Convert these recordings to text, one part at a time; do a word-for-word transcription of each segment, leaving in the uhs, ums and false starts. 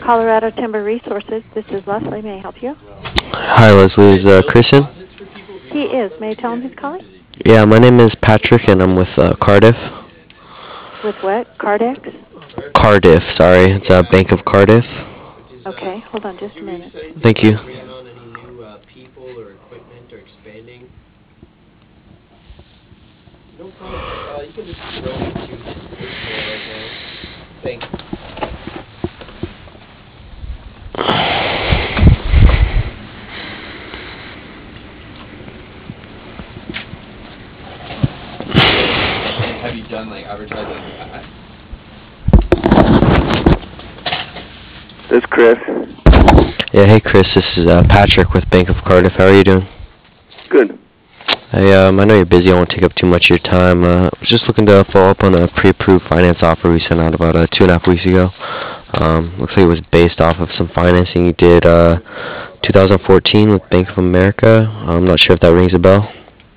Colorado Timber Resources. This is Leslie. May I help you? Hi, Leslie. Is uh, Chris in? He is. May I tell him who's calling? Yeah, my name is Patrick, and I'm with uh, Cardiff. With what? Cardex? Cardiff, sorry. It's uh, Bank of Cardiff. Okay, hold on just a minute. Thank you. Have you done like advertising in the past? This is Chris. Yeah, hey Chris. This is uh, Patrick with Bank of Cardiff. How are you doing? Good. Hey, um, I know you're busy. I won't take up too much of your time. Uh, I was just looking to follow up on a pre-approved finance offer we sent out about uh, two and a half weeks ago. Um, looks like it was based off of some financing you did uh, two thousand fourteen with Bank of America. I'm not sure if that rings a bell.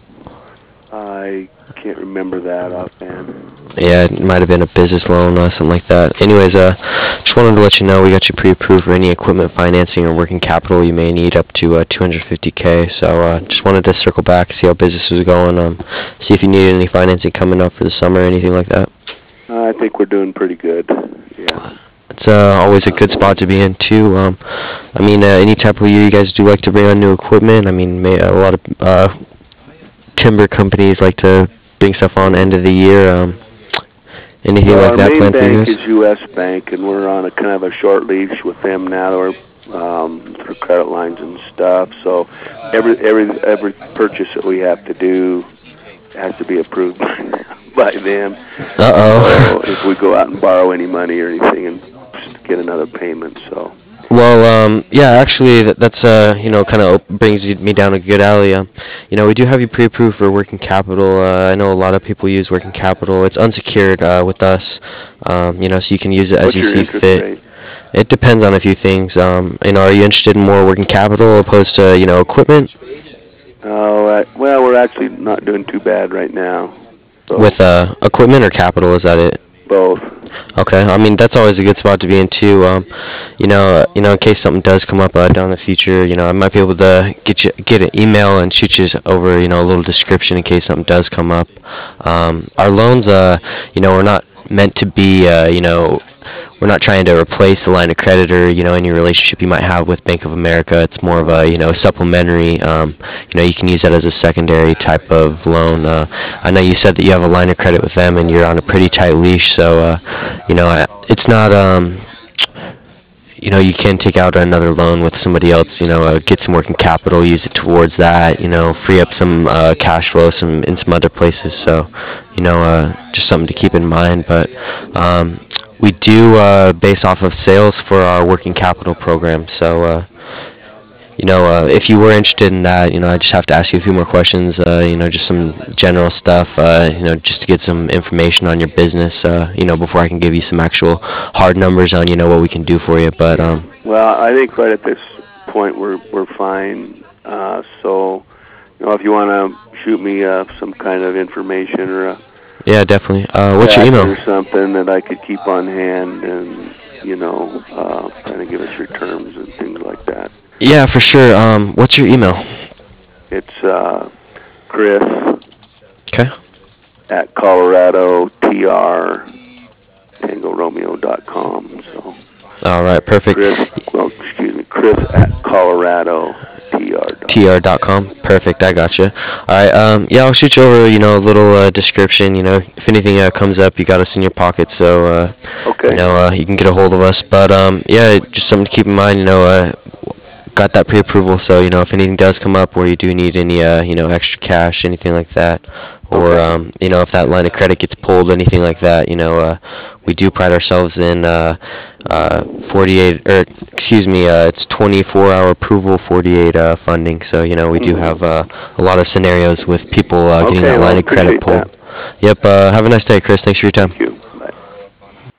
I can't remember that offhand. Yeah, it might have been a business loan or something like that. Anyways, uh, just wanted to let you know we got you pre-approved for any equipment financing or working capital you may need up to uh, two hundred fifty K. So uh, just wanted to circle back, see how business was going, um, see if you needed any financing coming up for the summer or anything like that. Uh, I think we're doing pretty good. Yeah. It's uh, always a good spot to be in too. Um, I mean, uh, any type of year you guys do like to bring on new equipment. I mean, may, a lot of uh, timber companies like to bring stuff on end of the year. Um, anything well, like that planned for you Our main guys? bank is U S Bank, and we're on a kind of a short leash with them now. We're um, through credit lines and stuff. So every every every purchase that we have to do has to be approved by them. Uh-oh. So if we go out and borrow any money or anything and get another payment, so. Well, um, yeah, actually, that, that's, uh, you know, kind of brings me down a good alley. Um, you know, we do have you pre-approved for working capital. Uh, I know a lot of people use working capital. It's unsecured uh, with us, um, you know, so you can use it as What's you your see interest fit. rate? It depends on a few things. Um, you know, are you interested in more working capital opposed to, you know, equipment? Oh, uh, well, we're actually not doing too bad right now. So With uh, equipment or capital, is that it? both. Okay, I mean that's always a good spot to be in too. Um, you know, uh, you know, in case something does come up uh, down the future, you know, I might be able to get you get an email and shoot you over, you know, a little description in case something does come up. Um, our loans, uh, you know, we're not meant to be, uh, you know, we're not trying to replace the line of credit or, you know, any relationship you might have with Bank of America. It's more of a, you know, supplementary. Um, you know, you can use that as a secondary type of loan. Uh, I know you said that you have a line of credit with them and you're on a pretty tight leash, so, uh, you know, I- it's not, um, you know, you can take out another loan with somebody else, you know, uh, get some working capital, use it towards that, you know, free up some uh, cash flow some in some other places. So, you know, uh, just something to keep in mind. But um, we do uh, base off of sales for our working capital program. So, uh, you know, uh, if you were interested in that, you know, I just have to ask you a few more questions, uh, you know, just some general stuff, uh, you know, just to get some information on your business, uh, you know, before I can give you some actual hard numbers on, you know, what we can do for you. But, um, Well, I think right at this point we're we're fine. Uh, so, you know, if you want to shoot me uh, some kind of information or a yeah, definitely. Uh, what's your fax email? or something that I could keep on hand, and you know, uh, kind of give us your terms and things like that. Yeah, for sure. Um, what's your email? It's uh, Chris Okay. at Colorado T R Tango Romeo dot com. So. All right, perfect. Chris, well, excuse me, Chris at Colorado T R. T R dot com. Perfect, I got you. All right, um, yeah, I'll shoot you over, you know, a little uh, description. You know, if anything uh, comes up, you got us in your pocket, so uh, Okay. you know, uh, you can get a hold of us. But um, yeah, just something to keep in mind. You know, uh, got that pre-approval, so you know, if anything does come up where you do need any, uh, you know, extra cash, anything like that, or Okay. um, you know, if that line of credit gets pulled, anything like that, you know, uh, we do pride ourselves in uh, uh, forty-eight, or excuse me, uh, it's twenty-four hour approval, forty-eight uh, funding. So you know, we do Mhm. have uh, a lot of scenarios with people uh, getting Okay, that well, line of credit appreciate pulled. Yep. Uh, have a nice day, Chris. Thanks for your time. Thank you.